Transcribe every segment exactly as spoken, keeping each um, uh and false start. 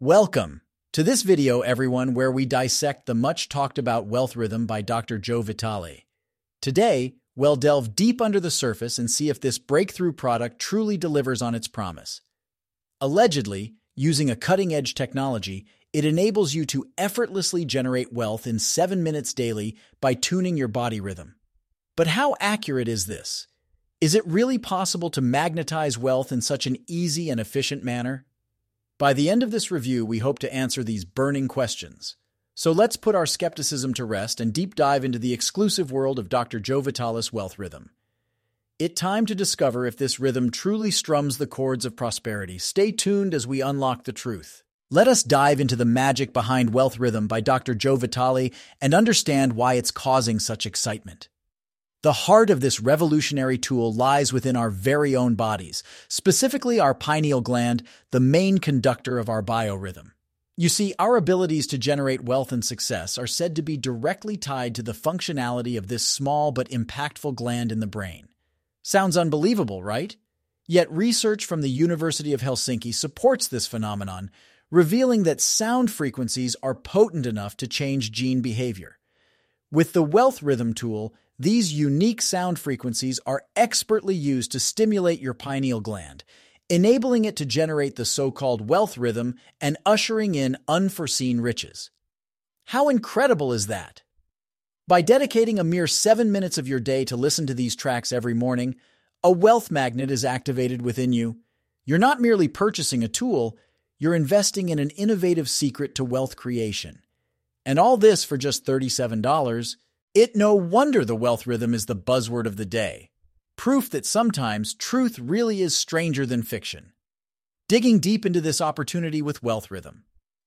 Welcome to this video, everyone, where we dissect the much-talked-about Wealth Rhythm by Doctor Joe Vitale. Today, we'll delve deep under the surface and see if this breakthrough product truly delivers on its promise. Allegedly, using a cutting-edge technology, it enables you to effortlessly generate wealth in seven minutes daily by tuning your body rhythm. But how accurate is this? Is it really possible to magnetize wealth in such an easy and efficient manner? By the end of this review, we hope to answer these burning questions. So let's put our skepticism to rest and deep dive into the exclusive world of Doctor Joe Vitale's Wealth Rhythm. It's time to discover if this rhythm truly strums the chords of prosperity. Stay tuned as we unlock the truth. Let us dive into the magic behind Wealth Rhythm by Doctor Joe Vitale and understand why it's causing such excitement. The heart of this revolutionary tool lies within our very own bodies, specifically our pineal gland, the main conductor of our biorhythm. You see, our abilities to generate wealth and success are said to be directly tied to the functionality of this small but impactful gland in the brain. Sounds unbelievable, right? Yet research from the University of Helsinki supports this phenomenon, revealing that sound frequencies are potent enough to change gene behavior. With the Wealth Rhythm tool, these unique sound frequencies are expertly used to stimulate your pineal gland, enabling it to generate the so-called wealth rhythm and ushering in unforeseen riches. How incredible is that? By dedicating a mere seven minutes of your day to listen to these tracks every morning, a wealth magnet is activated within you. You're not merely purchasing a tool, you're investing in an innovative secret to wealth creation. And all this for just thirty-seven dollars. It no wonder the Wealth Rhythm is the buzzword of the day. Proof that sometimes truth really is stranger than fiction. Digging deep into this opportunity with Wealth Rhythm.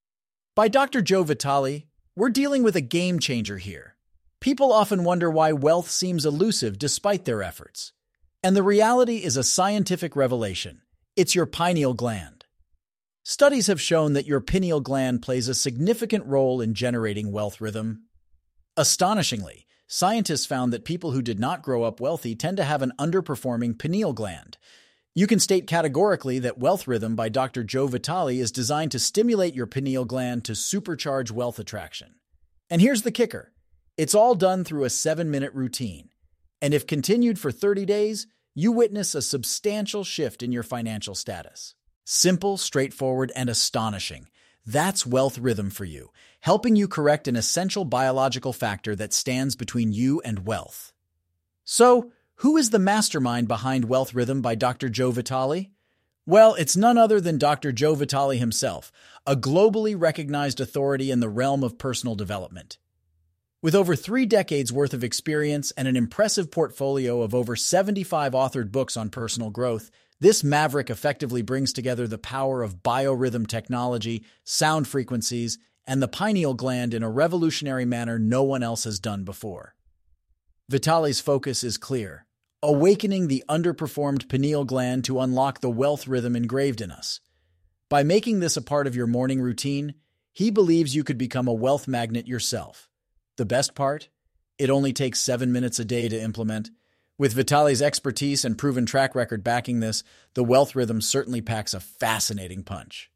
By Doctor Joe Vitale, we're dealing with a game changer here. People often wonder why wealth seems elusive despite their efforts. And the reality is a scientific revelation. It's your pineal gland. Studies have shown that your pineal gland plays a significant role in generating wealth rhythm. Astonishingly, scientists found that people who did not grow up wealthy tend to have an underperforming pineal gland. You can state categorically that Wealth Rhythm by Doctor Joe Vitale is designed to stimulate your pineal gland to supercharge wealth attraction. And here's the kicker. It's all done through a seven-minute routine. And if continued for thirty days, you witness a substantial shift in your financial status. Simple, straightforward, and astonishing. That's Wealth Rhythm for you, helping you correct an essential biological factor that stands between you and wealth. So, who is the mastermind behind Wealth Rhythm by Doctor Joe Vitale? Well, it's none other than Doctor Joe Vitale himself, a globally recognized authority in the realm of personal development. With over three decades worth of experience and an impressive portfolio of over seventy-five authored books on personal growth, this maverick effectively brings together the power of biorhythm technology, sound frequencies, and the pineal gland in a revolutionary manner no one else has done before. Vitale's focus is clear, awakening the underperformed pineal gland to unlock the wealth rhythm engraved in us. By making this a part of your morning routine, he believes you could become a wealth magnet yourself. The best part? It only takes seven minutes a day to implement. With Vitale's expertise and proven track record backing this, the Wealth Rhythm certainly packs a fascinating punch.